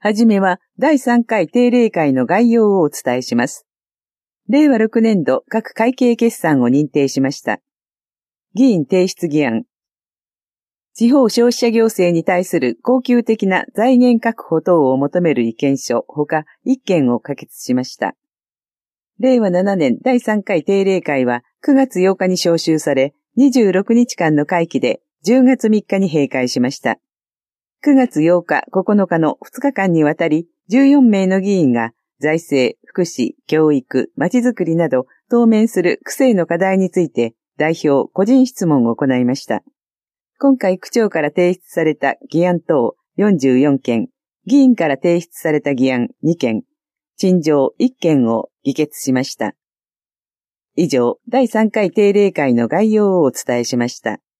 はじめは第3回定例会の概要をお伝えします。令和6年度各会計決算を認定しました。議員提出議案。地方消費者行政に対する恒久的な財源確保等を求める意見書ほか1件を可決しました。令和7年第3回定例会は9月8日に召集され、26日間の会期で10月3日に閉会しました。9月8日、9日の2日間にわたり14名の議員が財政、福祉、教育、まちづくりなど当面する区政の課題について代表個人質問を行いました。今回区長から提出された議案等44件、議員から提出された議案2件、陳情1件を議決しました。以上、第3回定例会の概要をお伝えしました。